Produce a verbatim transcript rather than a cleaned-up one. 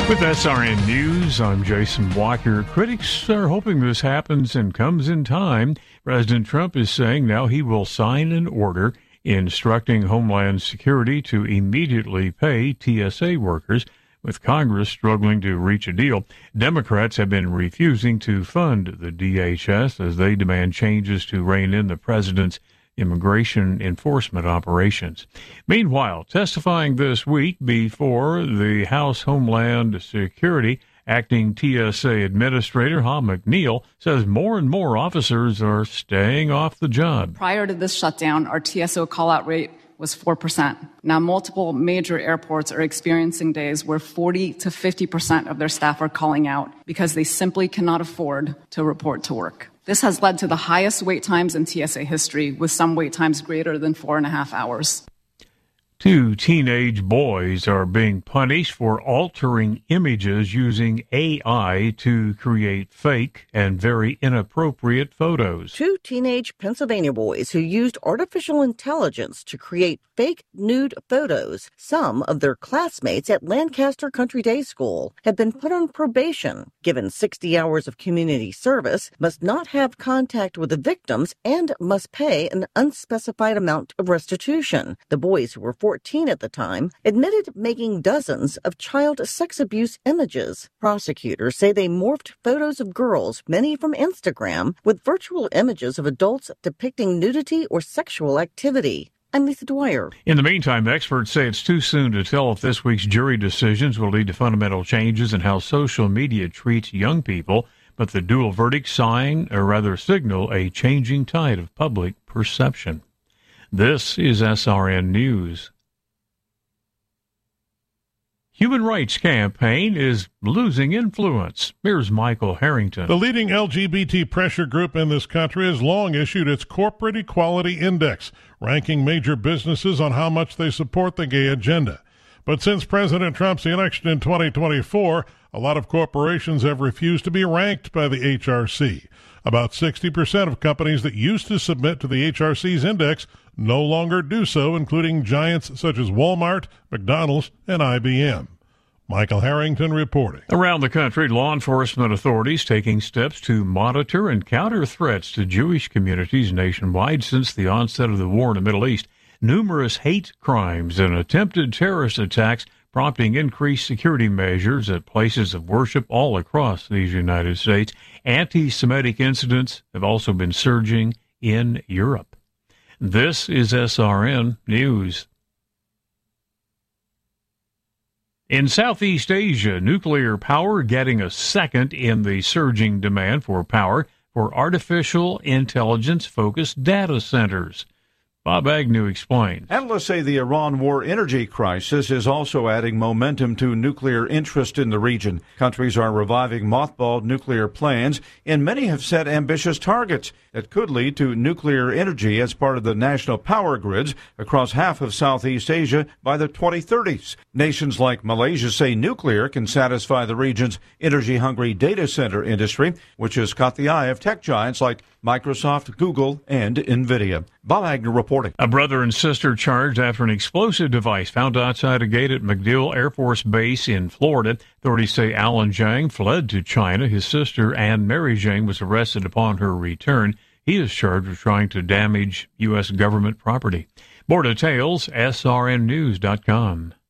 With S R N News, I'm Jason Walker. Critics are hoping this happens and comes in time. President Trump is saying now he will sign an order instructing Homeland Security to immediately pay T S A workers, with Congress struggling to reach a deal. Democrats have been refusing to fund the D H S as they demand changes to rein in the president's immigration enforcement operations. Meanwhile, testifying this week before the House Homeland Security, acting T S A Administrator Ha McNeil says more and more officers are staying off the job. Prior to this shutdown, our T S O call-out rate was four percent. Now, multiple major airports are experiencing days where forty to fifty percent of their staff are calling out because they simply cannot afford to report to work. This has led to the highest wait times in T S A history, with some wait times greater than four and a half hours. Two teenage boys are being punished for altering images using A I to create fake and very inappropriate photos. Two teenage Pennsylvania boys who used artificial intelligence to create fake nude photos. Some of their classmates at Lancaster Country Day School have been put on probation, given sixty hours of community service, must not have contact with the victims, and must pay an unspecified amount of restitution. The boys, who were fourteen at the time, admitted making dozens of child sex abuse images. Prosecutors say they morphed photos of girls, many from Instagram, with virtual images of adults depicting nudity or sexual activity. I'm Lisa Dwyer. In the meantime, experts say it's too soon to tell if this week's jury decisions will lead to fundamental changes in how social media treats young people, but the dual verdict sign, or rather signal, a changing tide of public perception. This is S R N News. Human Rights Campaign is losing influence. Here's Michael Harrington. The leading L G B T pressure group in this country has long issued its Corporate Equality Index, ranking major businesses on how much they support the gay agenda. But since President Trump's election in twenty twenty-four, a lot of corporations have refused to be ranked by the H R C. About sixty percent of companies that used to submit to the H R C's index no longer do so, including giants such as Walmart, McDonald's, and I B M. Michael Harrington reporting. Around the country, law enforcement authorities taking steps to monitor and counter threats to Jewish communities nationwide since the onset of the war in the Middle East. Numerous hate crimes and attempted terrorist attacks prompting increased security measures at places of worship all across these United States. Anti-Semitic incidents have also been surging in Europe. This is S R N News. In Southeast Asia, nuclear power getting a second in the surging demand for power for artificial intelligence-focused data centers. Bob Agnew explains. Analysts say the Iran war energy crisis is also adding momentum to nuclear interest in the region. Countries are reviving mothballed nuclear plans, and many have set ambitious targets that could lead to nuclear energy as part of the national power grids across half of Southeast Asia by the twenty thirties. Nations like Malaysia say nuclear can satisfy the region's energy-hungry data center industry, which has caught the eye of tech giants like Microsoft, Google, and NVIDIA. Bob Agnew reporting. A brother and sister charged after an explosive device found outside a gate at MacDill Air Force Base in Florida. Authorities say Alan Zhang fled to China. His sister, Anne Mary Zhang, was arrested upon her return. He is charged with trying to damage U S government property. More details, S R N news dot com.